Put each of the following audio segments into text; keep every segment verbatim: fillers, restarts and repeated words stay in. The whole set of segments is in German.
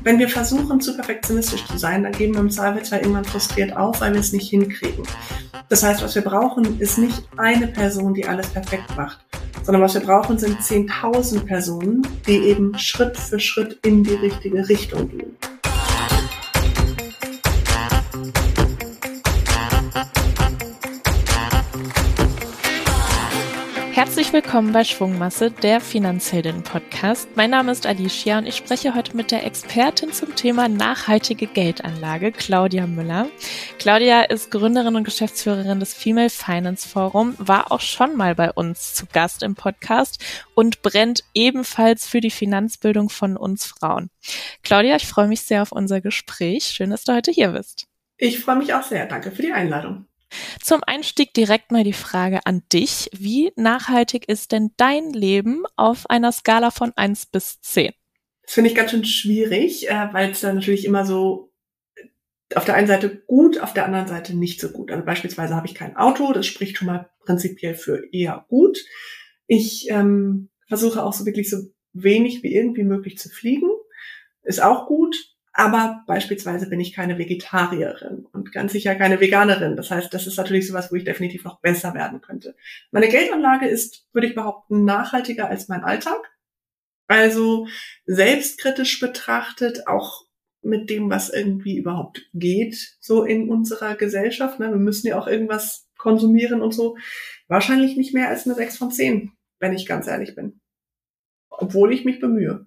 Wenn wir versuchen, zu perfektionistisch zu sein, dann geben wir im Zweifelsfall irgendwann frustriert auf, weil wir es nicht hinkriegen. Das heißt, was wir brauchen, ist nicht eine Person, die alles perfekt macht, sondern was wir brauchen, sind zehntausend Personen, die eben Schritt für Schritt in die richtige Richtung gehen. Herzlich willkommen bei Schwungmasse, der Finanzheldinnen-Podcast. Mein Name ist Alicia und ich spreche heute mit der Expertin zum Thema nachhaltige Geldanlage, Claudia Müller. Claudia ist Gründerin und Geschäftsführerin des Female Finance Forum, war auch schon mal bei uns zu Gast im Podcast und brennt ebenfalls für die Finanzbildung von uns Frauen. Claudia, ich freue mich sehr auf unser Gespräch. Schön, dass du heute hier bist. Ich freue mich auch sehr. Danke für die Einladung. Zum Einstieg direkt mal die Frage an dich. Wie nachhaltig ist denn dein Leben auf einer Skala von eins bis zehn? Das finde ich ganz schön schwierig, weil es dann natürlich immer so auf der einen Seite gut, auf der anderen Seite nicht so gut. Also beispielsweise habe ich kein Auto, das spricht schon mal prinzipiell für eher gut. Ich ähm, versuche auch so wirklich so wenig wie irgendwie möglich zu fliegen, ist auch gut. Aber beispielsweise bin ich keine Vegetarierin und ganz sicher keine Veganerin. Das heißt, das ist natürlich sowas, wo ich definitiv noch besser werden könnte. Meine Geldanlage ist, würde ich behaupten, nachhaltiger als mein Alltag. Also selbstkritisch betrachtet, auch mit dem, was irgendwie überhaupt geht, so in unserer Gesellschaft. Ne? Wir müssen ja auch irgendwas konsumieren und so. Wahrscheinlich nicht mehr als eine sechs von zehn, wenn ich ganz ehrlich bin. Obwohl ich mich bemühe.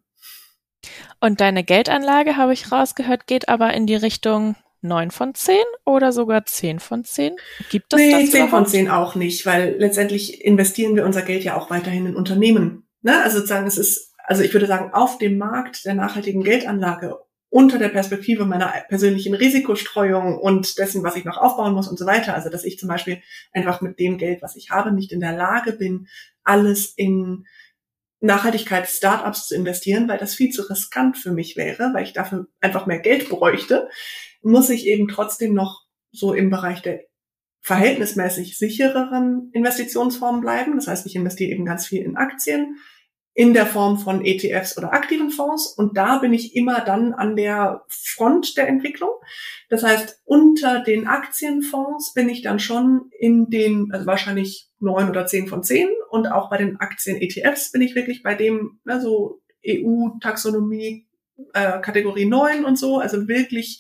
Und deine Geldanlage, habe ich rausgehört, geht aber in die Richtung neun von zehn oder sogar zehn von zehn? Gibt es nee, das Nee, zehn überhaupt? Von zehn auch nicht, weil letztendlich investieren wir unser Geld ja auch weiterhin in Unternehmen. Ne? Also sozusagen, es ist, also ich würde sagen, auf dem Markt der nachhaltigen Geldanlage unter der Perspektive meiner persönlichen Risikostreuung und dessen, was ich noch aufbauen muss und so weiter. Also dass ich zum Beispiel einfach mit dem Geld, was ich habe, nicht in der Lage bin, alles in Nachhaltigkeits-Startups zu investieren, weil das viel zu riskant für mich wäre, weil ich dafür einfach mehr Geld bräuchte, muss ich eben trotzdem noch so im Bereich der verhältnismäßig sichereren Investitionsformen bleiben. Das heißt, ich investiere eben ganz viel in Aktien, in der Form von E T Fs oder aktiven Fonds. Und da bin ich immer dann an der Front der Entwicklung. Das heißt, unter den Aktienfonds bin ich dann schon in den, also wahrscheinlich neun oder zehn von zehn. Und auch bei den Aktien-E T Fs bin ich wirklich bei dem, also E U-Taxonomie, äh, Kategorie neun und so. Also wirklich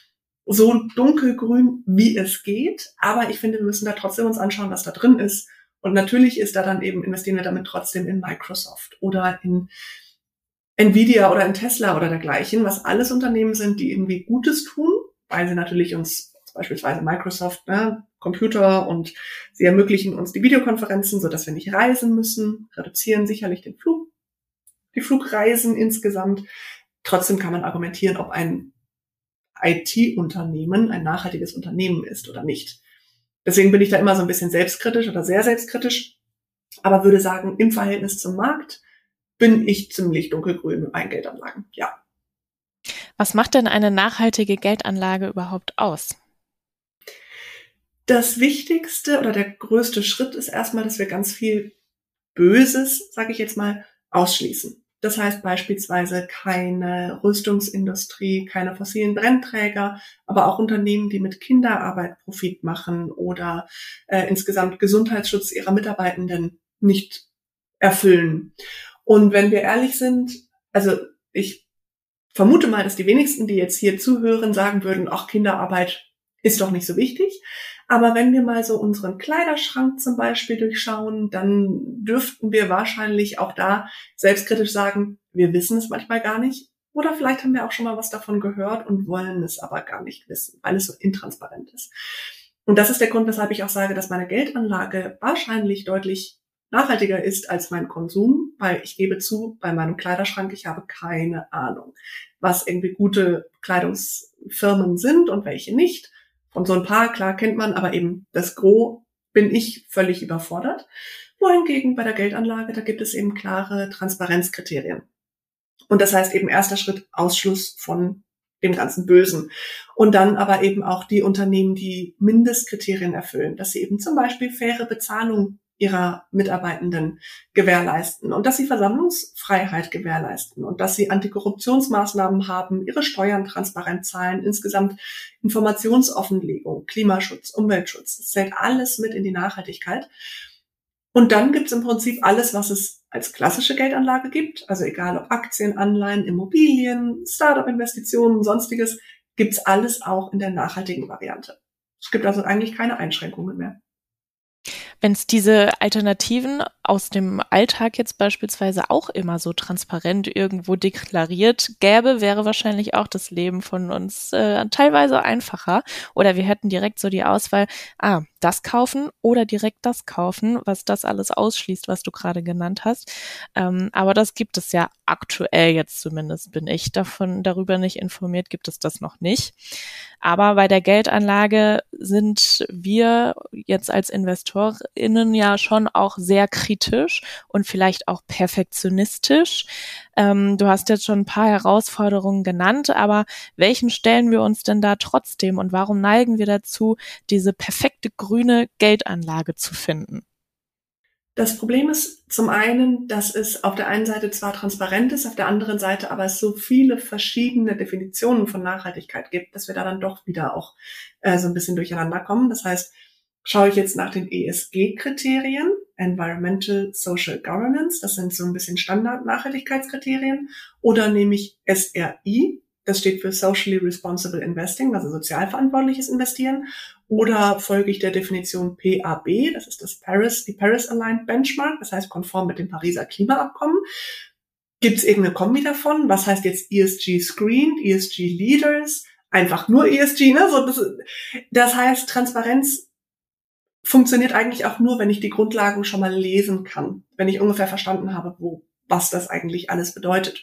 so dunkelgrün, wie es geht. Aber ich finde, wir müssen da trotzdem uns anschauen, was da drin ist. Und natürlich ist da dann eben, investieren wir damit trotzdem in Microsoft oder in Nvidia oder in Tesla oder dergleichen, was alles Unternehmen sind, die irgendwie Gutes tun, weil sie natürlich uns, beispielsweise Microsoft, ne, Computer, und sie ermöglichen uns die Videokonferenzen, so dass wir nicht reisen müssen, reduzieren sicherlich den Flug, die Flugreisen insgesamt. Trotzdem kann man argumentieren, ob ein I T-Unternehmen ein nachhaltiges Unternehmen ist oder nicht. Deswegen bin ich da immer so ein bisschen selbstkritisch oder sehr selbstkritisch, aber würde sagen, im Verhältnis zum Markt bin ich ziemlich dunkelgrün mit meinen Geldanlagen, ja. Was macht denn eine nachhaltige Geldanlage überhaupt aus? Das Wichtigste oder der größte Schritt ist erstmal, dass wir ganz viel Böses, sage ich jetzt mal, ausschließen. Das heißt beispielsweise keine Rüstungsindustrie, keine fossilen Brennträger, aber auch Unternehmen, die mit Kinderarbeit Profit machen oder äh, insgesamt Gesundheitsschutz ihrer Mitarbeitenden nicht erfüllen. Und wenn wir ehrlich sind, also ich vermute mal, dass die wenigsten, die jetzt hier zuhören, sagen würden, ach, Kinderarbeit ist doch nicht so wichtig. Aber wenn wir mal so unseren Kleiderschrank zum Beispiel durchschauen, dann dürften wir wahrscheinlich auch da selbstkritisch sagen, wir wissen es manchmal gar nicht. Oder vielleicht haben wir auch schon mal was davon gehört und wollen es aber gar nicht wissen, weil es so intransparent ist. Und das ist der Grund, weshalb ich auch sage, dass meine Geldanlage wahrscheinlich deutlich nachhaltiger ist als mein Konsum, weil ich gebe zu, bei meinem Kleiderschrank, ich habe keine Ahnung, was irgendwie gute Kleidungsfirmen sind und welche nicht. Von so ein paar, klar, kennt man, aber eben das Gros bin ich völlig überfordert. Wohingegen bei der Geldanlage, da gibt es eben klare Transparenzkriterien. Und das heißt eben erster Schritt Ausschluss von dem ganzen Bösen. Und dann aber eben auch die Unternehmen, die Mindestkriterien erfüllen, dass sie eben zum Beispiel faire Bezahlung ihrer Mitarbeitenden gewährleisten und dass sie Versammlungsfreiheit gewährleisten und dass sie Antikorruptionsmaßnahmen haben, ihre Steuern transparent zahlen, insgesamt Informationsoffenlegung, Klimaschutz, Umweltschutz. Das zählt alles mit in die Nachhaltigkeit. Und dann gibt es im Prinzip alles, was es als klassische Geldanlage gibt, also egal ob Aktien, Anleihen, Immobilien, Startup-Investitionen, sonstiges, gibt's alles auch in der nachhaltigen Variante. Es gibt also eigentlich keine Einschränkungen mehr. Wenn es diese Alternativen aus dem Alltag jetzt beispielsweise auch immer so transparent irgendwo deklariert gäbe, wäre wahrscheinlich auch das Leben von uns äh, teilweise einfacher. Oder wir hätten direkt so die Auswahl, ah, das kaufen oder direkt das kaufen, was das alles ausschließt, was du gerade genannt hast. Ähm, aber das gibt es ja aktuell jetzt zumindest, bin ich davon darüber nicht informiert, gibt es das noch nicht. Aber bei der Geldanlage sind wir jetzt als InvestorInnen ja schon auch sehr kritisch und vielleicht auch perfektionistisch. Ähm, du hast jetzt schon ein paar Herausforderungen genannt, aber welchen stellen wir uns denn da trotzdem und warum neigen wir dazu, diese perfekte grüne Geldanlage zu finden? Das Problem ist zum einen, dass es auf der einen Seite zwar transparent ist, auf der anderen Seite aber es so viele verschiedene Definitionen von Nachhaltigkeit gibt, dass wir da dann doch wieder auch äh, so ein bisschen durcheinander kommen. Das heißt, schaue ich jetzt nach den E S G-Kriterien, Environmental Social Governance, das sind so ein bisschen Standard-Nachhaltigkeitskriterien, oder nehme ich S R I, das steht für Socially Responsible Investing, also sozialverantwortliches Investieren, oder folge ich der Definition P A B, das ist das Paris, die Paris Aligned Benchmark, das heißt konform mit dem Pariser Klimaabkommen. Gibt es irgendeine Kombi davon? Was heißt jetzt E S G Screened, E S G Leaders, einfach nur E S G, ne? So, das, das heißt, Transparenz funktioniert eigentlich auch nur, wenn ich die Grundlagen schon mal lesen kann, wenn ich ungefähr verstanden habe, wo, was das eigentlich alles bedeutet.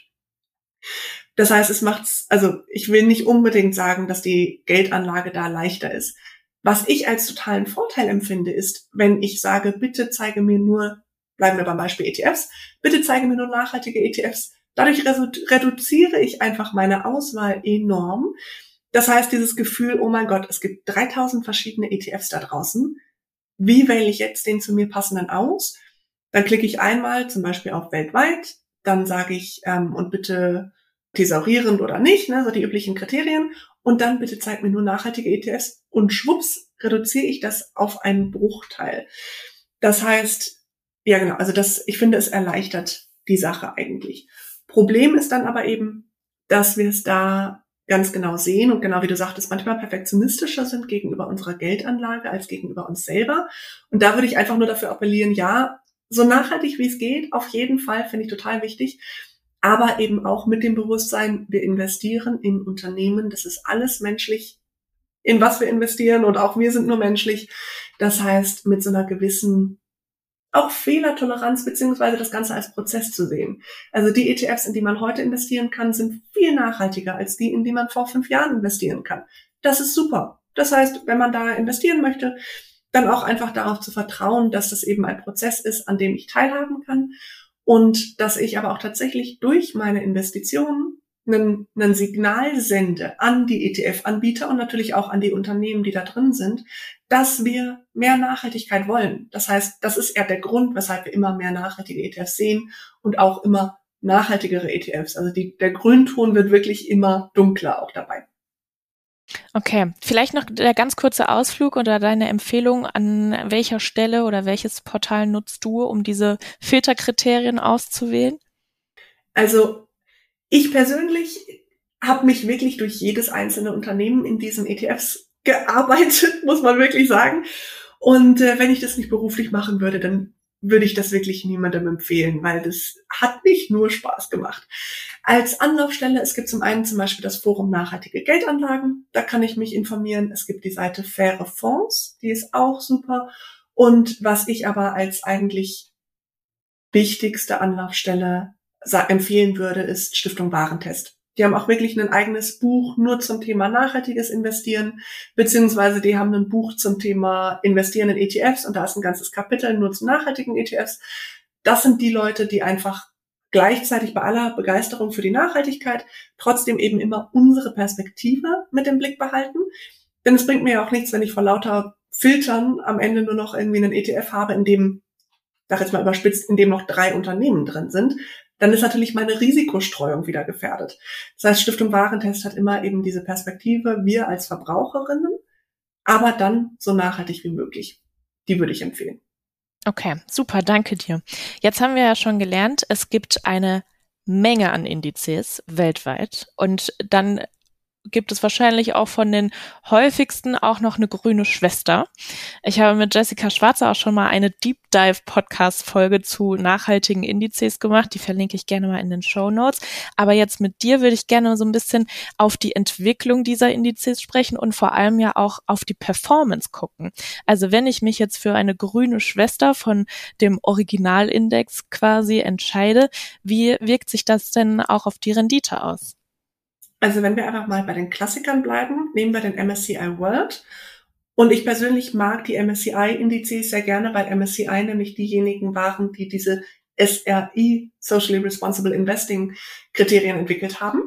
Das heißt, es macht's, also ich will nicht unbedingt sagen, dass die Geldanlage da leichter ist. Was ich als totalen Vorteil empfinde, ist, wenn ich sage, bitte zeige mir nur, bleiben wir beim Beispiel E T Fs, bitte zeige mir nur nachhaltige E T Fs. Dadurch reduziere ich einfach meine Auswahl enorm. Das heißt, dieses Gefühl, oh mein Gott, es gibt dreitausend verschiedene E T Fs da draußen. Wie wähle ich jetzt den zu mir passenden aus? Dann klicke ich einmal zum Beispiel auf weltweit, dann sage ich, ähm, und bitte thesaurierend oder nicht, ne, so die üblichen Kriterien. Und dann bitte zeig mir nur nachhaltige E T Fs und schwupps reduziere ich das auf einen Bruchteil. Das heißt, ja genau, also das, ich finde, es erleichtert die Sache eigentlich. Problem ist dann aber eben, dass wir es da ganz genau sehen und genau wie du sagtest, manchmal perfektionistischer sind gegenüber unserer Geldanlage als gegenüber uns selber. Und da würde ich einfach nur dafür appellieren, ja, so nachhaltig wie es geht, auf jeden Fall, finde ich total wichtig. Aber eben auch mit dem Bewusstsein, wir investieren in Unternehmen, das ist alles menschlich, in was wir investieren und auch wir sind nur menschlich. Das heißt, mit so einer gewissen auch Fehlertoleranz beziehungsweise das Ganze als Prozess zu sehen. Also die E T Fs, in die man heute investieren kann, sind viel nachhaltiger als die, in die man vor fünf Jahren investieren kann. Das ist super. Das heißt, wenn man da investieren möchte, dann auch einfach darauf zu vertrauen, dass das eben ein Prozess ist, an dem ich teilhaben kann und dass ich aber auch tatsächlich durch meine Investitionen einen, einen Signal sende an die E T F-Anbieter und natürlich auch an die Unternehmen, die da drin sind, dass wir mehr Nachhaltigkeit wollen. Das heißt, das ist eher der Grund, weshalb wir immer mehr nachhaltige E T Fs sehen und auch immer nachhaltigere E T Fs. Also die, der Grünton wird wirklich immer dunkler auch dabei. Okay, vielleicht noch der ganz kurze Ausflug oder deine Empfehlung, an welcher Stelle oder welches Portal nutzt du, um diese Filterkriterien auszuwählen? Also ich persönlich habe mich wirklich durch jedes einzelne Unternehmen in diesen E T Fs gearbeitet, muss man wirklich sagen. Und äh, wenn ich das nicht beruflich machen würde, dann würde ich das wirklich niemandem empfehlen, weil das hat nicht nur Spaß gemacht. Als Anlaufstelle, es gibt zum einen zum Beispiel das Forum Nachhaltige Geldanlagen, da kann ich mich informieren. Es gibt die Seite Faire Fonds, die ist auch super. Und was ich aber als eigentlich wichtigste Anlaufstelle empfehlen würde, ist Stiftung Warentest. Die haben auch wirklich ein eigenes Buch nur zum Thema nachhaltiges Investieren, beziehungsweise die haben ein Buch zum Thema Investieren in E T Fs und da ist ein ganzes Kapitel nur zu nachhaltigen E T Fs. Das sind die Leute, die einfach gleichzeitig bei aller Begeisterung für die Nachhaltigkeit trotzdem eben immer unsere Perspektive mit im Blick behalten. Denn es bringt mir ja auch nichts, wenn ich vor lauter Filtern am Ende nur noch irgendwie einen E T F habe, in dem sag jetzt mal überspitzt, in dem noch drei Unternehmen drin sind, dann ist natürlich meine Risikostreuung wieder gefährdet. Das heißt, Stiftung Warentest hat immer eben diese Perspektive, wir als Verbraucherinnen, aber dann so nachhaltig wie möglich. Die würde ich empfehlen. Okay, super, danke dir. Jetzt haben wir ja schon gelernt, es gibt eine Menge an Indizes weltweit und dann gibt es wahrscheinlich auch von den häufigsten auch noch eine grüne Schwester. Ich habe mit Jessica Schwarzer auch schon mal eine Deep Dive Podcast Folge zu nachhaltigen Indizes gemacht. Die verlinke ich gerne mal in den Shownotes. Aber jetzt mit dir würde ich gerne so ein bisschen auf die Entwicklung dieser Indizes sprechen und vor allem ja auch auf die Performance gucken. Also wenn ich mich jetzt für eine grüne Schwester von dem Originalindex quasi entscheide, wie wirkt sich das denn auch auf die Rendite aus? Also wenn wir einfach mal bei den Klassikern bleiben, nehmen wir den M S C I World. Und ich persönlich mag die M S C I-Indizes sehr gerne, weil M S C I nämlich diejenigen waren, die diese S R I, Socially Responsible Investing Kriterien entwickelt haben.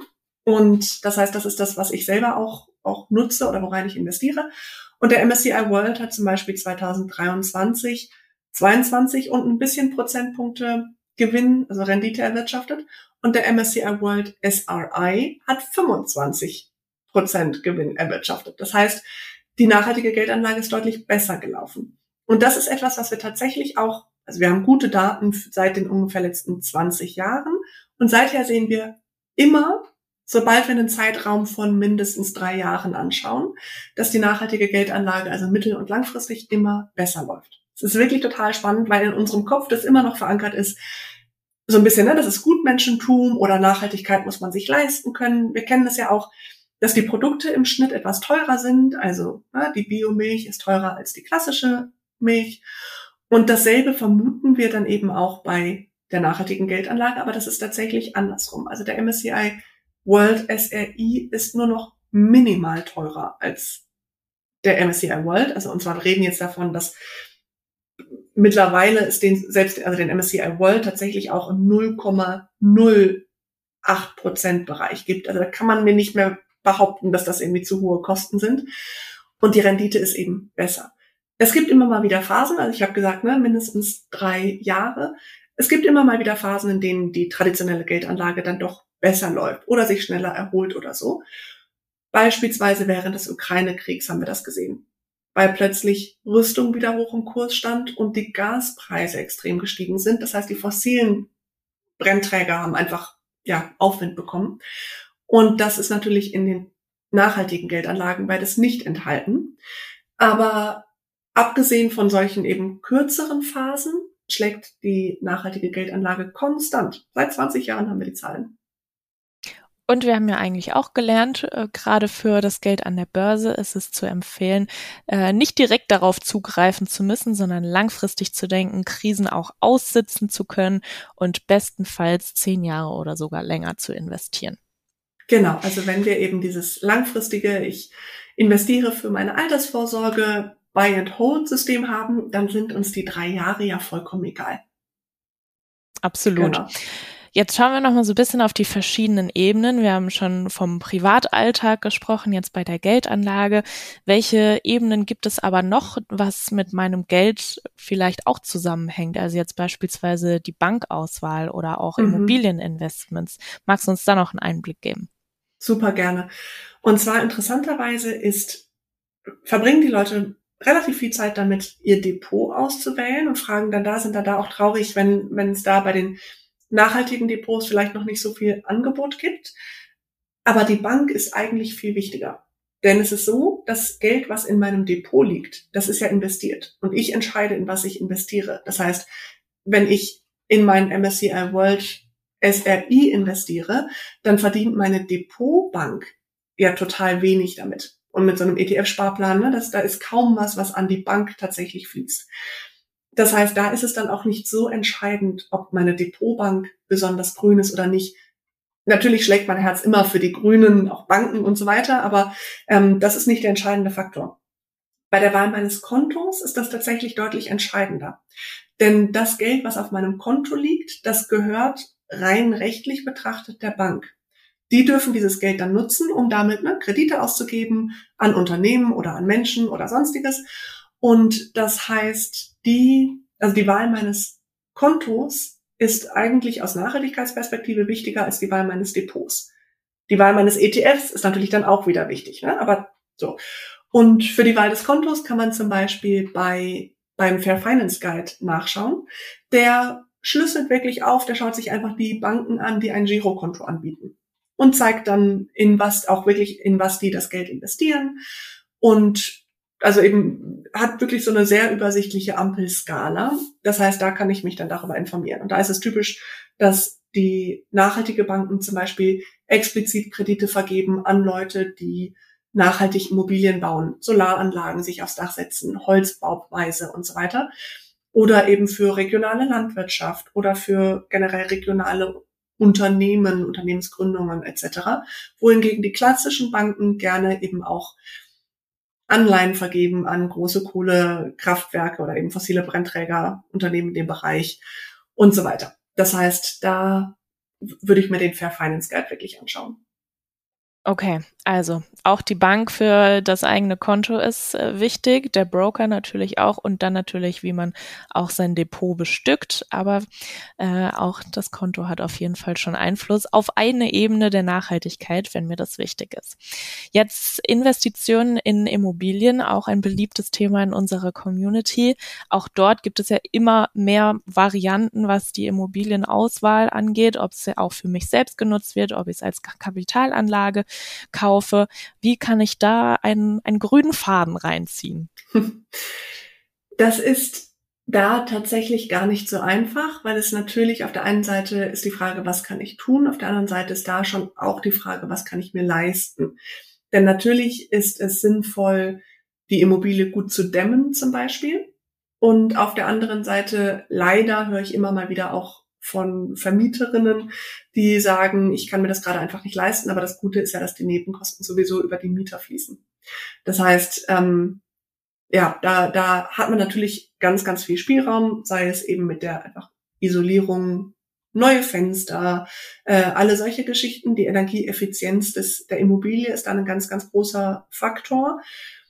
Und das heißt, das ist das, was ich selber auch, auch nutze oder worein ich investiere. Und der M S C I World hat zum Beispiel zwanzig dreiundzwanzig zweiundzwanzig und ein bisschen Prozentpunkte Gewinn, also Rendite erwirtschaftet. Und der M S C I World S R I hat fünfundzwanzig Prozent Gewinn erwirtschaftet. Das heißt, die nachhaltige Geldanlage ist deutlich besser gelaufen. Und das ist etwas, was wir tatsächlich auch, also wir haben gute Daten seit den ungefähr letzten zwanzig Jahren. Und seither sehen wir immer, sobald wir einen Zeitraum von mindestens drei Jahren anschauen, dass die nachhaltige Geldanlage, also mittel- und langfristig, immer besser läuft. Es ist wirklich total spannend, weil in unserem Kopf das immer noch verankert ist, so ein bisschen, ne, das ist Gutmenschentum oder Nachhaltigkeit muss man sich leisten können. Wir kennen das ja auch, dass die Produkte im Schnitt etwas teurer sind. Also ne, die Biomilch ist teurer als die klassische Milch. Und dasselbe vermuten wir dann eben auch bei der nachhaltigen Geldanlage, aber das ist tatsächlich andersrum. Also der M S C I World S R I ist nur noch minimal teurer als der M S C I World. Also und zwar reden jetzt davon, dass mittlerweile ist den selbst also den M S C I World tatsächlich auch im null Komma null acht Prozent Bereich gibt. Also da kann man mir nicht mehr behaupten, dass das irgendwie zu hohe Kosten sind. Und die Rendite ist eben besser. Es gibt immer mal wieder Phasen, also ich habe gesagt, ne, mindestens drei Jahre. Es gibt immer mal wieder Phasen, in denen die traditionelle Geldanlage dann doch besser läuft oder sich schneller erholt oder so. Beispielsweise während des Ukraine-Kriegs haben wir das gesehen, weil plötzlich Rüstung wieder hoch im Kurs stand und die Gaspreise extrem gestiegen sind. Das heißt, die fossilen Brennträger haben einfach ja Aufwind bekommen. Und das ist natürlich in den nachhaltigen Geldanlagen beides nicht enthalten. Aber abgesehen von solchen eben kürzeren Phasen schlägt die nachhaltige Geldanlage konstant. Seit zwanzig Jahren haben wir die Zahlen. Und wir haben ja eigentlich auch gelernt, äh, gerade für das Geld an der Börse ist es zu empfehlen, äh, nicht direkt darauf zugreifen zu müssen, sondern langfristig zu denken, Krisen auch aussitzen zu können und bestenfalls zehn Jahre oder sogar länger zu investieren. Genau, also wenn wir eben dieses langfristige, ich investiere für meine Altersvorsorge, Buy-and-Hold-System haben, dann sind uns die drei Jahre ja vollkommen egal. Absolut. Genau. Jetzt schauen wir noch mal so ein bisschen auf die verschiedenen Ebenen. Wir haben schon vom Privatalltag gesprochen, jetzt bei der Geldanlage. Welche Ebenen gibt es aber noch, was mit meinem Geld vielleicht auch zusammenhängt? Also jetzt beispielsweise die Bankauswahl oder auch mhm. Immobilieninvestments. Magst du uns da noch einen Einblick geben? Super gerne. Und zwar interessanterweise ist, verbringen die Leute relativ viel Zeit damit, ihr Depot auszuwählen und fragen dann da, sind dann da auch traurig, wenn wenn es da bei den nachhaltigen Depots vielleicht noch nicht so viel Angebot gibt. Aber die Bank ist eigentlich viel wichtiger. Denn es ist so, das Geld, was in meinem Depot liegt, das ist ja investiert. Und ich entscheide, in was ich investiere. Das heißt, wenn ich in meinen M S C I World S R I investiere, dann verdient meine Depotbank ja total wenig damit. Und mit so einem E T F-Sparplan, ne, das, da ist kaum was, was an die Bank tatsächlich fließt. Das heißt, da ist es dann auch nicht so entscheidend, ob meine Depotbank besonders grün ist oder nicht. Natürlich schlägt mein Herz immer für die Grünen, auch Banken und so weiter, aber ähm, das ist nicht der entscheidende Faktor. Bei der Wahl meines Kontos ist das tatsächlich deutlich entscheidender. Denn das Geld, was auf meinem Konto liegt, das gehört rein rechtlich betrachtet der Bank. Die dürfen dieses Geld dann nutzen, um damit ne, Kredite auszugeben an Unternehmen oder an Menschen oder sonstiges. Und das heißt, die, also die Wahl meines Kontos ist eigentlich aus Nachhaltigkeitsperspektive wichtiger als die Wahl meines Depots. Die Wahl meines E T Fs ist natürlich dann auch wieder wichtig, ne? Aber so. Und für die Wahl des Kontos kann man zum Beispiel bei beim Fair Finance Guide nachschauen. Der schlüsselt wirklich auf, der schaut sich einfach die Banken an, die ein Girokonto anbieten und zeigt dann, in was auch wirklich, in was die das Geld investieren. Und also eben hat wirklich so eine sehr übersichtliche Ampelskala. Das heißt, da kann ich mich dann darüber informieren. Und da ist es typisch, dass die nachhaltige Banken zum Beispiel explizit Kredite vergeben an Leute, die nachhaltig Immobilien bauen, Solaranlagen sich aufs Dach setzen, Holzbauweise und so weiter. Oder eben für regionale Landwirtschaft oder für generell regionale Unternehmen, Unternehmensgründungen et cetera. Wohingegen die klassischen Banken gerne eben auch Anleihen vergeben an große Kohlekraftwerke oder eben fossile Brennträger, Unternehmen in dem Bereich und so weiter. Das heißt, da würde ich mir den Fair Finance Guide wirklich anschauen. Okay, also auch die Bank für das eigene Konto ist äh, wichtig, der Broker natürlich auch und dann natürlich, wie man auch sein Depot bestückt, aber äh, auch das Konto hat auf jeden Fall schon Einfluss auf eine Ebene der Nachhaltigkeit, wenn mir das wichtig ist. Jetzt Investitionen in Immobilien, auch ein beliebtes Thema in unserer Community. Auch dort gibt es ja immer mehr Varianten, was die Immobilienauswahl angeht, ob es ja auch für mich selbst genutzt wird, ob ich es als Kapitalanlage kaufe. Wie kann ich da einen, einen grünen Faden reinziehen? Das ist da tatsächlich gar nicht so einfach, weil es natürlich auf der einen Seite ist die Frage, was kann ich tun? Auf der anderen Seite ist da schon auch die Frage, was kann ich mir leisten? Denn natürlich ist es sinnvoll, die Immobilie gut zu dämmen zum Beispiel. Und auf der anderen Seite, leider höre ich immer mal wieder auch von Vermieterinnen, die sagen, ich kann mir das gerade einfach nicht leisten, aber das Gute ist ja, dass die Nebenkosten sowieso über die Mieter fließen. Das heißt, ähm, ja, da, da hat man natürlich ganz, ganz viel Spielraum, sei es eben mit der einfach Isolierung, neue Fenster, äh, alle solche Geschichten. Die Energieeffizienz des, der Immobilie ist dann ein ganz, ganz großer Faktor.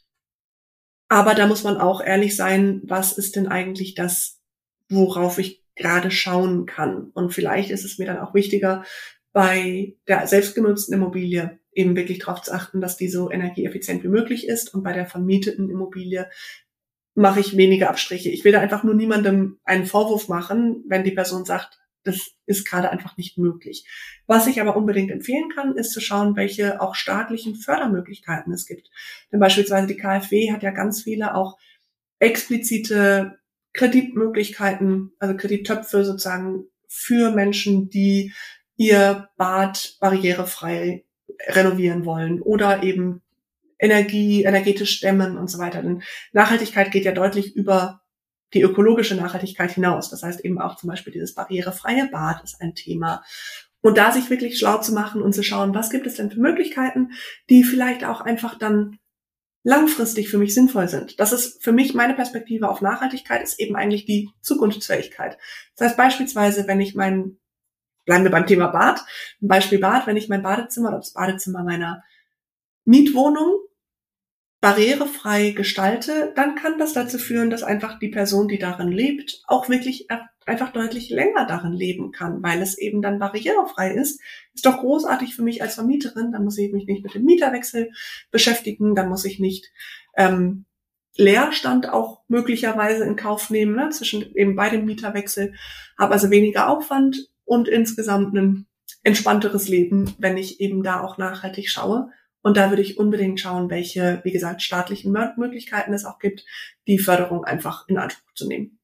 Aber da muss man auch ehrlich sein, was ist denn eigentlich das, worauf ich gerade schauen kann. Und vielleicht ist es mir dann auch wichtiger, bei der selbstgenutzten Immobilie eben wirklich darauf zu achten, dass die so energieeffizient wie möglich ist. Und bei der vermieteten Immobilie mache ich weniger Abstriche. Ich will da einfach nur niemandem einen Vorwurf machen, wenn die Person sagt, das ist gerade einfach nicht möglich. Was ich aber unbedingt empfehlen kann, ist zu schauen, welche auch staatlichen Fördermöglichkeiten es gibt. Denn beispielsweise die KfW hat ja ganz viele auch explizite Kreditmöglichkeiten, also Kredittöpfe sozusagen für Menschen, die ihr Bad barrierefrei renovieren wollen oder eben Energie, energetisch dämmen und so weiter. Denn Nachhaltigkeit geht ja deutlich über die ökologische Nachhaltigkeit hinaus. Das heißt eben auch zum Beispiel dieses barrierefreie Bad ist ein Thema. Und da sich wirklich schlau zu machen und zu schauen, was gibt es denn für Möglichkeiten, die vielleicht auch einfach dann langfristig für mich sinnvoll sind. Das ist für mich meine Perspektive auf Nachhaltigkeit, ist eben eigentlich die Zukunftsfähigkeit. Das heißt beispielsweise, wenn ich mein, bleiben wir beim Thema Bad, ein Beispiel Bad, wenn ich mein Badezimmer oder das Badezimmer meiner Mietwohnung barrierefrei gestalte, dann kann das dazu führen, dass einfach die Person, die darin lebt, auch wirklich einfach deutlich länger darin leben kann, weil es eben dann barrierefrei ist. Ist doch großartig für mich als Vermieterin, dann muss ich mich nicht mit dem Mieterwechsel beschäftigen, dann muss ich nicht ähm, Leerstand auch möglicherweise in Kauf nehmen, ne, zwischen eben bei dem Mieterwechsel, habe also weniger Aufwand und insgesamt ein entspannteres Leben, wenn ich eben da auch nachhaltig schaue. Und da würde ich unbedingt schauen, welche, wie gesagt, staatlichen Möglichkeiten es auch gibt, die Förderung einfach in Anspruch zu nehmen.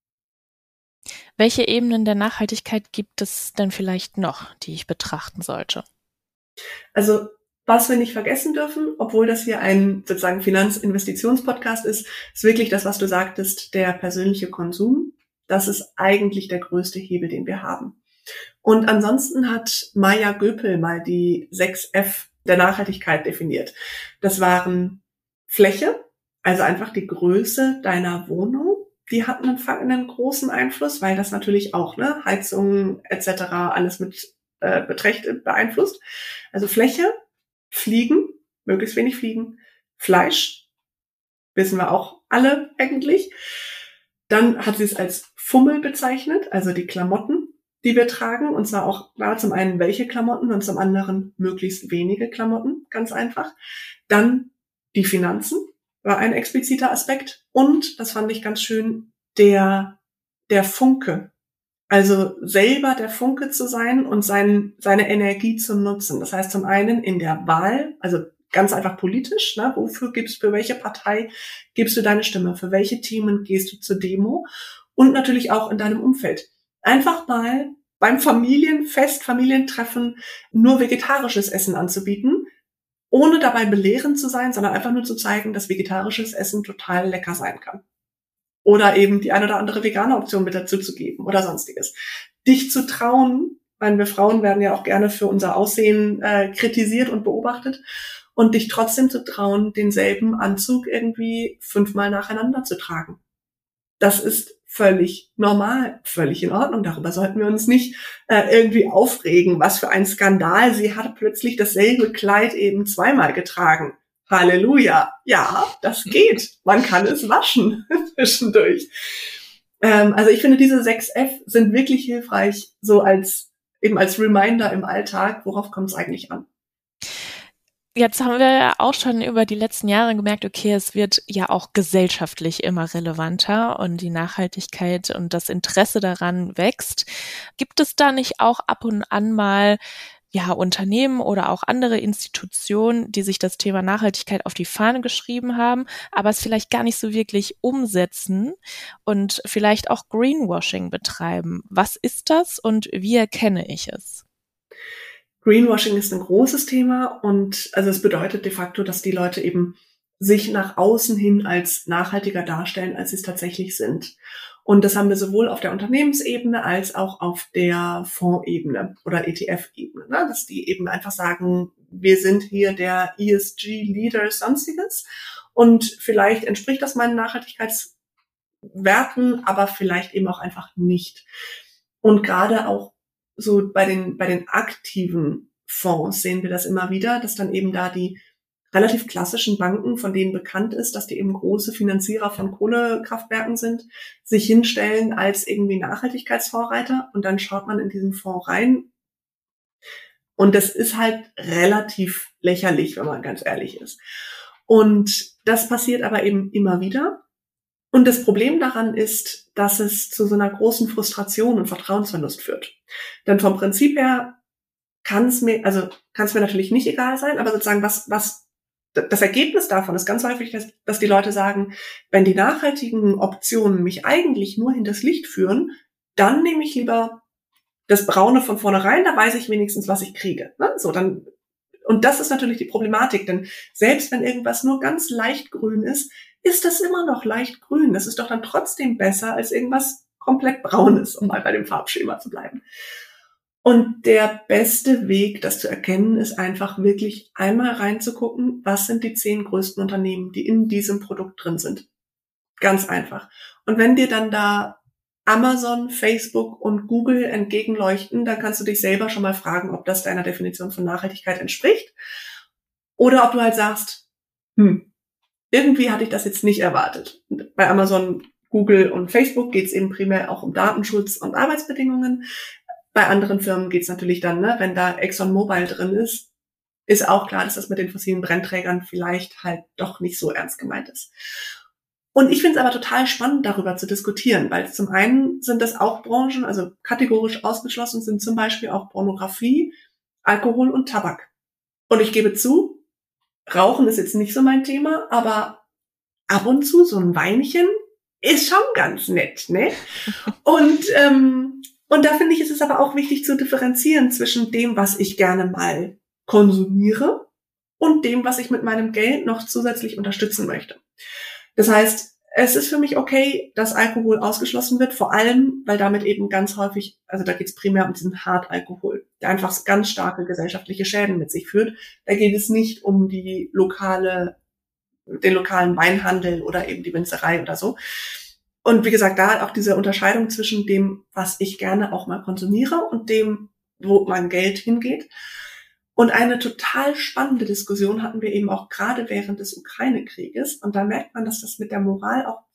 Welche Ebenen der Nachhaltigkeit gibt es denn vielleicht noch, die ich betrachten sollte? Also, was wir nicht vergessen dürfen, obwohl das hier ein sozusagen Finanzinvestitionspodcast ist, ist wirklich das, was du sagtest, der persönliche Konsum. Das ist eigentlich der größte Hebel, den wir haben. Und ansonsten hat Maya Göpel mal die sechs F der Nachhaltigkeit definiert. Das waren Fläche, also einfach die Größe deiner Wohnung. Die hat einen, einen großen Einfluss, weil das natürlich auch, ne, Heizung et cetera alles mit äh, beträcht, beeinflusst. Also Fläche, Fliegen, möglichst wenig Fliegen, Fleisch, wissen wir auch alle eigentlich. Dann hat sie es als Fummel bezeichnet, also die Klamotten, die wir tragen. Und zwar auch klar zum einen welche Klamotten und zum anderen möglichst wenige Klamotten, ganz einfach. Dann die Finanzen war ein expliziter Aspekt. Und, das fand ich ganz schön, der, der Funke. Also selber der Funke zu sein und sein, seine Energie zu nutzen. Das heißt zum einen in der Wahl, also ganz einfach politisch, ne? Wofür gibst du, für welche Partei gibst du deine Stimme? Für welche Themen gehst du zur Demo? Und natürlich auch in deinem Umfeld. Einfach mal beim Familienfest, Familientreffen nur vegetarisches Essen anzubieten, ohne dabei belehrend zu sein, sondern einfach nur zu zeigen, dass vegetarisches Essen total lecker sein kann. Oder eben die eine oder andere vegane Option mit dazu zu geben oder sonstiges. Dich zu trauen, weil wir Frauen werden ja auch gerne für unser Aussehen äh, kritisiert und beobachtet, und dich trotzdem zu trauen, denselben Anzug irgendwie fünfmal nacheinander zu tragen. Das ist völlig normal, völlig in Ordnung. Darüber sollten wir uns nicht äh, irgendwie aufregen. Was für ein Skandal. Sie hat plötzlich dasselbe Kleid eben zweimal getragen. Halleluja. Ja, das geht. Man kann es waschen zwischendurch. Ähm, also ich finde, diese sechs F sind wirklich hilfreich, so als eben als Reminder im Alltag, worauf kommt es eigentlich an. Jetzt haben wir ja auch schon über die letzten Jahre gemerkt, okay, es wird ja auch gesellschaftlich immer relevanter und die Nachhaltigkeit und das Interesse daran wächst. Gibt es da nicht auch ab und an mal ja Unternehmen oder auch andere Institutionen, die sich das Thema Nachhaltigkeit auf die Fahne geschrieben haben, aber es vielleicht gar nicht so wirklich umsetzen und vielleicht auch Greenwashing betreiben? Was ist das und wie erkenne ich es? Greenwashing ist ein großes Thema und also es bedeutet de facto, dass die Leute eben sich nach außen hin als nachhaltiger darstellen, als sie es tatsächlich sind. Und das haben wir sowohl auf der Unternehmensebene als auch auf der Fondsebene oder E T F-Ebene, ne? Dass die eben einfach sagen, wir sind hier der E S G-Leader sonstiges und vielleicht entspricht das meinen Nachhaltigkeitswerten, aber vielleicht eben auch einfach nicht. Und gerade auch so bei den, bei den aktiven Fonds sehen wir das immer wieder, dass dann eben da die relativ klassischen Banken, von denen bekannt ist, dass die eben große Finanzierer von Kohlekraftwerken sind, sich hinstellen als irgendwie Nachhaltigkeitsvorreiter und dann schaut man in diesen Fonds rein und das ist halt relativ lächerlich, wenn man ganz ehrlich ist. Und das passiert aber eben immer wieder. Und das Problem daran ist, dass es zu so einer großen Frustration und Vertrauensverlust führt. Denn vom Prinzip her kann es mir, also kann es mir natürlich nicht egal sein, aber sozusagen was, was, das Ergebnis davon ist ganz häufig, dass, dass die Leute sagen, wenn die nachhaltigen Optionen mich eigentlich nur hinters Licht führen, dann nehme ich lieber das Braune von vornherein, da weiß ich wenigstens, was ich kriege. Ne? So, dann, und das ist natürlich die Problematik, denn selbst wenn irgendwas nur ganz leicht grün ist, ist das immer noch leicht grün. Das ist doch dann trotzdem besser als irgendwas komplett Braunes, um mal bei dem Farbschema zu bleiben. Und der beste Weg, das zu erkennen, ist einfach wirklich einmal reinzugucken, was sind die zehn größten Unternehmen, die in diesem Produkt drin sind. Ganz einfach. Und wenn dir dann da Amazon, Facebook und Google entgegenleuchten, dann kannst du dich selber schon mal fragen, ob das deiner Definition von Nachhaltigkeit entspricht. Oder ob du halt sagst, hm, irgendwie hatte ich das jetzt nicht erwartet. Bei Amazon, Google und Facebook geht es eben primär auch um Datenschutz und Arbeitsbedingungen. Bei anderen Firmen geht es natürlich dann, ne, wenn da ExxonMobil drin ist, ist auch klar, dass das mit den fossilen Brennträgern vielleicht halt doch nicht so ernst gemeint ist. Und ich finde es aber total spannend, darüber zu diskutieren, weil zum einen sind das auch Branchen, also kategorisch ausgeschlossen sind zum Beispiel auch Pornografie, Alkohol und Tabak. Und ich gebe zu, Rauchen ist jetzt nicht so mein Thema, aber ab und zu so ein Weinchen ist schon ganz nett, ne? Und ähm, und da finde ich, ist es aber auch wichtig zu differenzieren zwischen dem, was ich gerne mal konsumiere und dem, was ich mit meinem Geld noch zusätzlich unterstützen möchte. Das heißt, es ist für mich okay, dass Alkohol ausgeschlossen wird, vor allem, weil damit eben ganz häufig, also da geht es primär um diesen Hartalkohol, der einfach ganz starke gesellschaftliche Schäden mit sich führt. Da geht es nicht um die lokale, den lokalen Weinhandel oder eben die Winzerei oder so. Und wie gesagt, da auch diese Unterscheidung zwischen dem, was ich gerne auch mal konsumiere und dem, wo mein Geld hingeht. Und eine total spannende Diskussion hatten wir eben auch gerade während des Ukraine-Krieges. Und da merkt man, dass das mit der Moral auch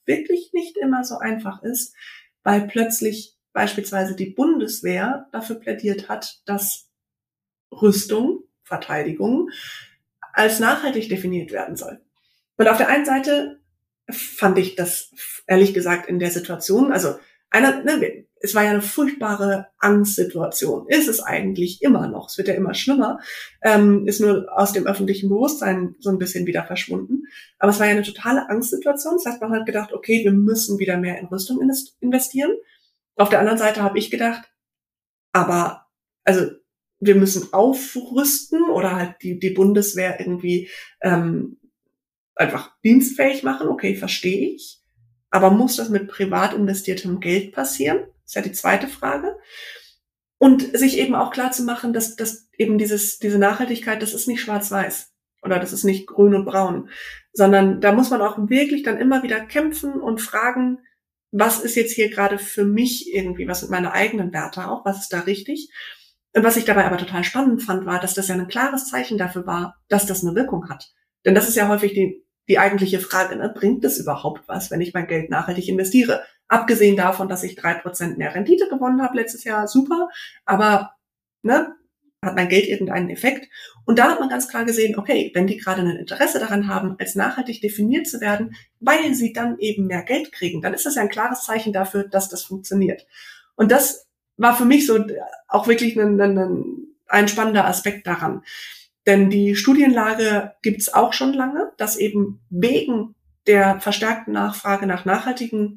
wirklich nicht immer so einfach ist, weil plötzlich beispielsweise die Bundeswehr dafür plädiert hat, dass Rüstung, Verteidigung als nachhaltig definiert werden soll. Und auf der einen Seite fand ich das, ehrlich gesagt, in der Situation, also einer, ne, es war ja eine furchtbare Angstsituation. Ist es eigentlich immer noch. Es wird ja immer schlimmer. Ähm, ist nur aus dem öffentlichen Bewusstsein so ein bisschen wieder verschwunden. Aber es war ja eine totale Angstsituation. Das heißt, man hat gedacht, okay, wir müssen wieder mehr in Rüstung investieren. Auf der anderen Seite habe ich gedacht, aber, also, wir müssen aufrüsten oder halt die, die Bundeswehr irgendwie ähm, einfach dienstfähig machen. Okay, verstehe ich. Aber muss das mit privat investiertem Geld passieren? Ist ja die zweite Frage. Und sich eben auch klar zu machen, dass, dass eben dieses, diese Nachhaltigkeit, das ist nicht schwarz-weiß oder das ist nicht grün und braun, sondern da muss man auch wirklich dann immer wieder kämpfen und fragen, was ist jetzt hier gerade für mich irgendwie, was sind meine eigenen Werte auch, was ist da richtig? Und was ich dabei aber total spannend fand, war, dass das ja ein klares Zeichen dafür war, dass das eine Wirkung hat. Denn das ist ja häufig die, die eigentliche Frage, ne? Bringt es überhaupt was, wenn ich mein Geld nachhaltig investiere? Abgesehen davon, dass ich drei Prozent mehr Rendite gewonnen habe letztes Jahr, super. Aber ne, hat mein Geld irgendeinen Effekt? Und da hat man ganz klar gesehen, okay, wenn die gerade ein Interesse daran haben, als nachhaltig definiert zu werden, weil sie dann eben mehr Geld kriegen, dann ist das ja ein klares Zeichen dafür, dass das funktioniert. Und das war für mich so auch wirklich ein, ein, ein spannender Aspekt daran. Denn die Studienlage gibt's auch schon lange, dass eben wegen der verstärkten Nachfrage nach nachhaltigen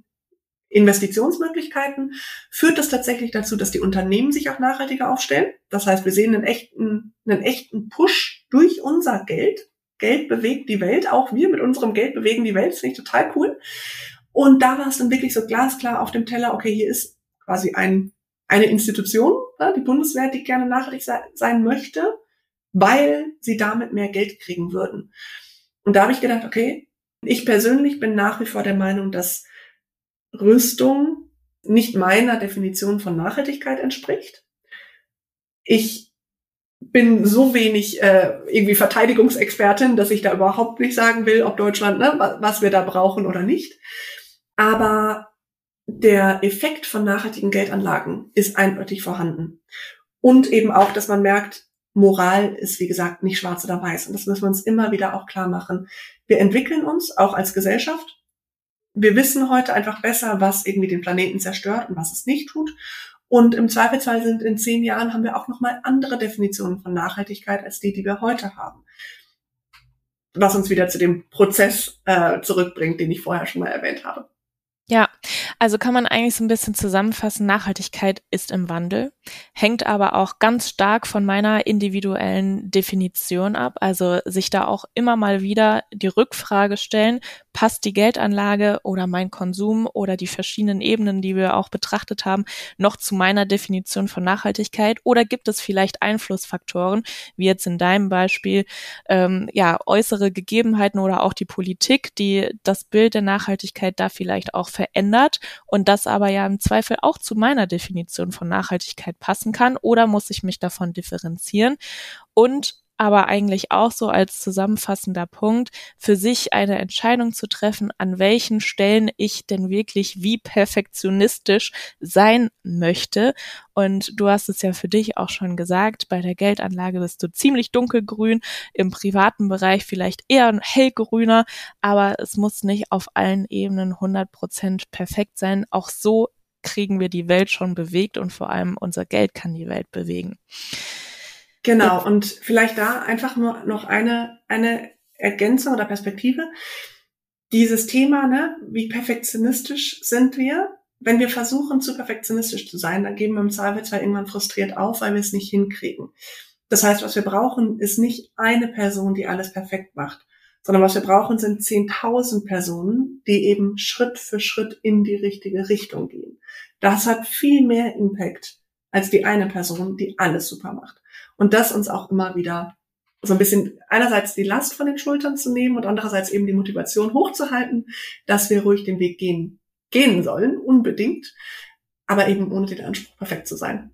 Investitionsmöglichkeiten führt das tatsächlich dazu, dass die Unternehmen sich auch nachhaltiger aufstellen. Das heißt, wir sehen einen echten, einen echten Push durch unser Geld. Geld bewegt die Welt, auch wir mit unserem Geld bewegen die Welt, das finde ich total cool. Und da war es dann wirklich so glasklar auf dem Teller, okay, hier ist quasi ein, eine Institution, die Bundeswehr, die gerne nachhaltig sein möchte, weil sie damit mehr Geld kriegen würden. Und da habe ich gedacht, okay, ich persönlich bin nach wie vor der Meinung, dass Rüstung nicht meiner Definition von Nachhaltigkeit entspricht. Ich bin so wenig äh, irgendwie Verteidigungsexpertin, dass ich da überhaupt nicht sagen will, ob Deutschland, ne, was wir da brauchen oder nicht. Aber der Effekt von nachhaltigen Geldanlagen ist eindeutig vorhanden. Und eben auch, dass man merkt, Moral ist, wie gesagt, nicht schwarz oder weiß. Und das müssen wir uns immer wieder auch klar machen. Wir entwickeln uns auch als Gesellschaft. Wir wissen heute einfach besser, was irgendwie den Planeten zerstört und was es nicht tut. Und im Zweifelsfall sind in zehn Jahren haben wir auch nochmal andere Definitionen von Nachhaltigkeit als die, die wir heute haben. Was uns wieder zu dem Prozess äh, zurückbringt, den ich vorher schon mal erwähnt habe. Ja, also kann man eigentlich so ein bisschen zusammenfassen, Nachhaltigkeit ist im Wandel, hängt aber auch ganz stark von meiner individuellen Definition ab, also sich da auch immer mal wieder die Rückfrage stellen, passt die Geldanlage oder mein Konsum oder die verschiedenen Ebenen, die wir auch betrachtet haben, noch zu meiner Definition von Nachhaltigkeit oder gibt es vielleicht Einflussfaktoren, wie jetzt in deinem Beispiel, ähm, ja, äußere Gegebenheiten oder auch die Politik, die das Bild der Nachhaltigkeit da vielleicht auch verändert und das aber ja im Zweifel auch zu meiner Definition von Nachhaltigkeit passen kann oder muss ich mich davon differenzieren und aber eigentlich auch so als zusammenfassender Punkt, für sich eine Entscheidung zu treffen, an welchen Stellen ich denn wirklich wie perfektionistisch sein möchte. Und du hast es ja für dich auch schon gesagt, bei der Geldanlage bist du ziemlich dunkelgrün, im privaten Bereich vielleicht eher hellgrüner, aber es muss nicht auf allen Ebenen hundert Prozent perfekt sein. Auch so kriegen wir die Welt schon bewegt und vor allem unser Geld kann die Welt bewegen. Genau, und vielleicht da einfach nur noch eine, eine Ergänzung oder Perspektive. Dieses Thema, ne, wie perfektionistisch sind wir? Wenn wir versuchen, zu perfektionistisch zu sein, dann geben wir im Zweifelsfall irgendwann frustriert auf, weil wir es nicht hinkriegen. Das heißt, was wir brauchen, ist nicht eine Person, die alles perfekt macht, sondern was wir brauchen, sind zehntausend Personen, die eben Schritt für Schritt in die richtige Richtung gehen. Das hat viel mehr Impact als die eine Person, die alles super macht. Und das uns auch immer wieder so ein bisschen einerseits die Last von den Schultern zu nehmen und andererseits eben die Motivation hochzuhalten, dass wir ruhig den Weg gehen, gehen sollen, unbedingt, aber eben ohne den Anspruch, perfekt zu sein.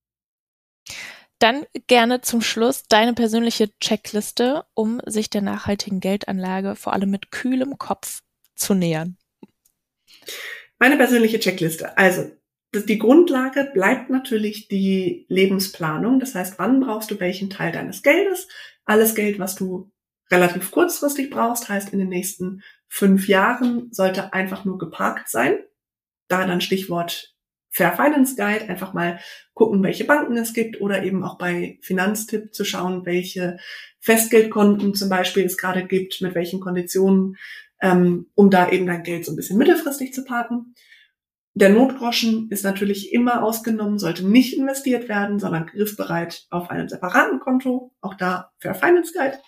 Dann gerne zum Schluss deine persönliche Checkliste, um sich der nachhaltigen Geldanlage vor allem mit kühlem Kopf zu nähern. Meine persönliche Checkliste. Also, die Grundlage bleibt natürlich die Lebensplanung. Das heißt, wann brauchst du welchen Teil deines Geldes? Alles Geld, was du relativ kurzfristig brauchst, heißt in den nächsten fünf Jahren, sollte einfach nur geparkt sein. Da dann Stichwort Fair Finance Guide, einfach mal gucken, welche Banken es gibt oder eben auch bei Finanztipp zu schauen, welche Festgeldkonten zum Beispiel es gerade gibt, mit welchen Konditionen, ähm, um da eben dein Geld so ein bisschen mittelfristig zu parken. Der Notgroschen ist natürlich immer ausgenommen, sollte nicht investiert werden, sondern griffbereit auf einem separaten Konto. Auch da Fair Finance Guide.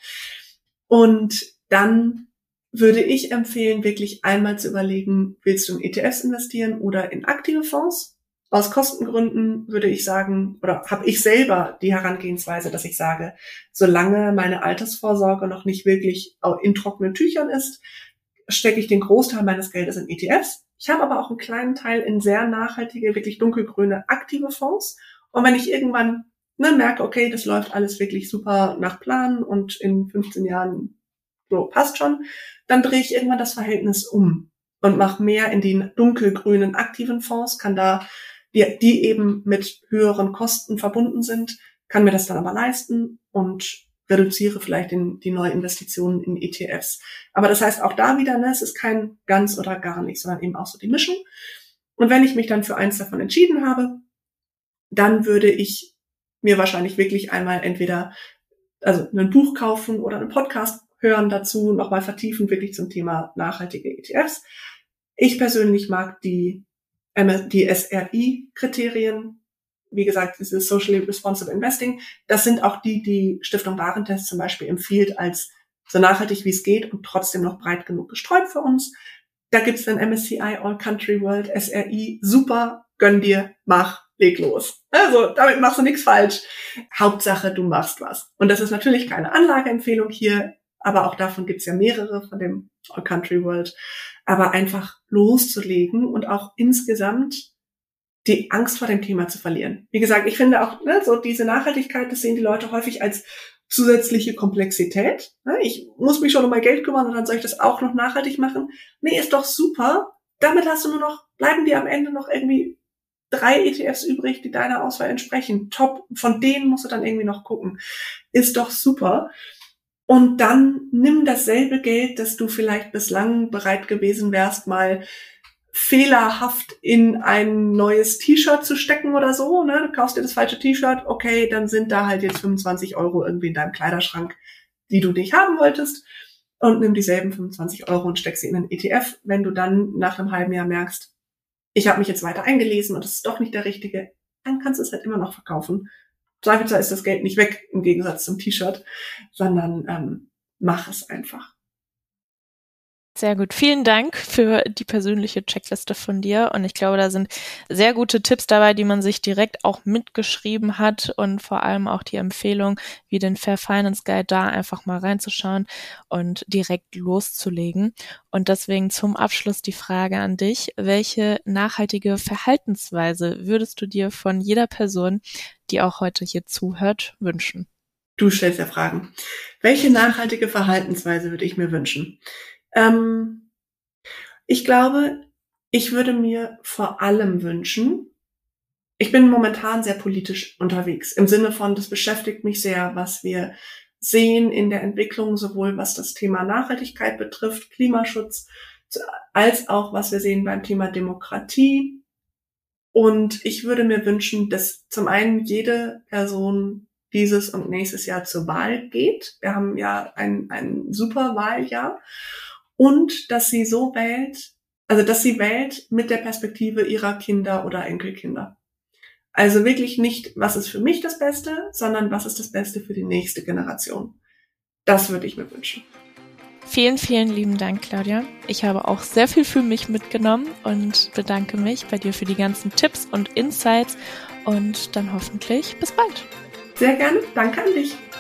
Und dann würde ich empfehlen, wirklich einmal zu überlegen, willst du in E T Fs investieren oder in aktive Fonds? Aus Kostengründen würde ich sagen, oder habe ich selber die Herangehensweise, dass ich sage, solange meine Altersvorsorge noch nicht wirklich in trockenen Tüchern ist, stecke ich den Großteil meines Geldes in E T Fs. Ich habe aber auch einen kleinen Teil in sehr nachhaltige, wirklich dunkelgrüne, aktive Fonds. Und wenn ich irgendwann ne, merke, okay, das läuft alles wirklich super nach Plan und in fünfzehn Jahren so passt schon, dann drehe ich irgendwann das Verhältnis um und mache mehr in die dunkelgrünen, aktiven Fonds, kann da, die, die eben mit höheren Kosten verbunden sind, kann mir das dann aber leisten und reduziere vielleicht den, die Neuinvestitionen in E T Fs. Aber das heißt auch da wieder, ne, es ist kein ganz oder gar nicht, sondern eben auch so die Mischung. Und wenn ich mich dann für eins davon entschieden habe, dann würde ich mir wahrscheinlich wirklich einmal entweder also ein Buch kaufen oder einen Podcast hören dazu, nochmal vertiefen, wirklich zum Thema nachhaltige E T Fs. Ich persönlich mag die, die S R I-Kriterien. Wie gesagt, dieses Socially Responsible Investing. Das sind auch die, die Stiftung Warentest zum Beispiel empfiehlt als so nachhaltig wie es geht und trotzdem noch breit genug gestreut für uns. Da gibt's dann M S C I, All Country World, S R I. Super, gönn dir, mach, leg los. Also, damit machst du nichts falsch. Hauptsache, du machst was. Und das ist natürlich keine Anlageempfehlung hier, aber auch davon gibt's ja mehrere von dem All Country World. Aber einfach loszulegen und auch insgesamt die Angst vor dem Thema zu verlieren. Wie gesagt, ich finde auch, ne, so diese Nachhaltigkeit, das sehen die Leute häufig als zusätzliche Komplexität. Ne? Ich muss mich schon um mein Geld kümmern und dann soll ich das auch noch nachhaltig machen. Nee, ist doch super. Damit hast du nur noch, bleiben dir am Ende noch irgendwie drei E T Fs übrig, die deiner Auswahl entsprechen. Top. Von denen musst du dann irgendwie noch gucken. Ist doch super. Und dann nimm dasselbe Geld, das du vielleicht bislang bereit gewesen wärst, mal fehlerhaft in ein neues T-Shirt zu stecken oder so, ne? Du kaufst dir das falsche T-Shirt, okay, dann sind da halt jetzt fünfundzwanzig Euro irgendwie in deinem Kleiderschrank, die du nicht haben wolltest, und nimm dieselben fünfundzwanzig Euro und steck sie in einen E T F. Wenn du dann nach einem halben Jahr merkst, ich habe mich jetzt weiter eingelesen und das ist doch nicht der richtige, dann kannst du es halt immer noch verkaufen. Zweifelsfall ist das Geld nicht weg, im Gegensatz zum T-Shirt, sondern ähm, mach es einfach. Sehr gut. Vielen Dank für die persönliche Checkliste von dir. Und ich glaube, da sind sehr gute Tipps dabei, die man sich direkt auch mitgeschrieben hat und vor allem auch die Empfehlung, wie den Fair Finance Guide, da einfach mal reinzuschauen und direkt loszulegen. Und deswegen zum Abschluss die Frage an dich. Welche nachhaltige Verhaltensweise würdest du dir von jeder Person, die auch heute hier zuhört, wünschen? Du stellst ja Fragen. Welche nachhaltige Verhaltensweise würde ich mir wünschen? Ähm, ich glaube, ich würde mir vor allem wünschen, ich bin momentan sehr politisch unterwegs, im Sinne von, das beschäftigt mich sehr, was wir sehen in der Entwicklung, sowohl was das Thema Nachhaltigkeit betrifft, Klimaschutz, als auch was wir sehen beim Thema Demokratie. Und ich würde mir wünschen, dass zum einen jede Person dieses und nächstes Jahr zur Wahl geht. Wir haben ja ein, ein super Wahljahr. Und dass sie so wählt, also dass sie wählt mit der Perspektive ihrer Kinder oder Enkelkinder. Also wirklich nicht, was ist für mich das Beste, sondern was ist das Beste für die nächste Generation. Das würde ich mir wünschen. Vielen, vielen lieben Dank, Claudia. Ich habe auch sehr viel für mich mitgenommen und bedanke mich bei dir für die ganzen Tipps und Insights und dann hoffentlich bis bald. Sehr gerne. Danke an dich.